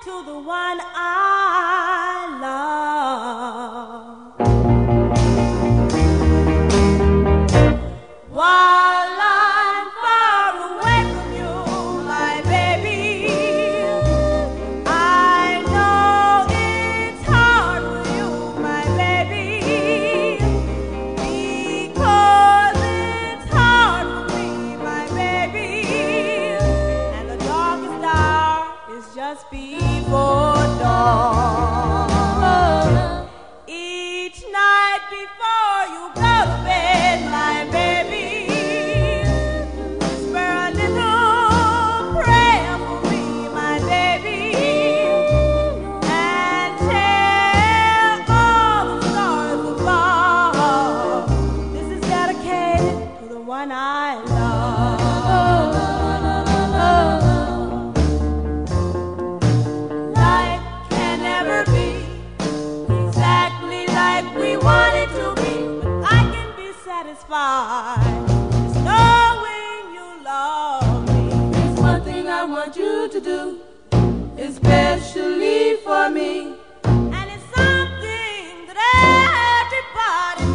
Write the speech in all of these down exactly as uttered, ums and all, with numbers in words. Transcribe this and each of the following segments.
to the one I love. While I'm far away from you, my baby, I know it's hard for you, my baby, because it's hard for me, my baby, and the darkest hour is just before dawn. Each night before you go to bed, my baby, whisper a little prayer for me, my baby, and tell all the stars above. This is dedicated to the one I love. Life can never be exactly like we want it to be, but I can be satisfied just knowing you love me. There's one thing I want you to do, especially for me. And it's something that everybody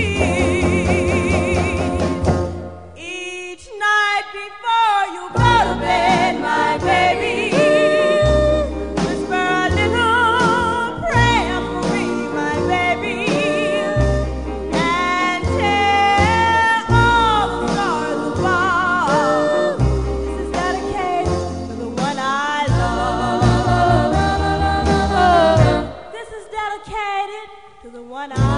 needs. Each night before you go to bed, my baby, whisper a little prayer for me, my baby, and tell all the stars above. This is dedicated to the one I love. This is dedicated to the one I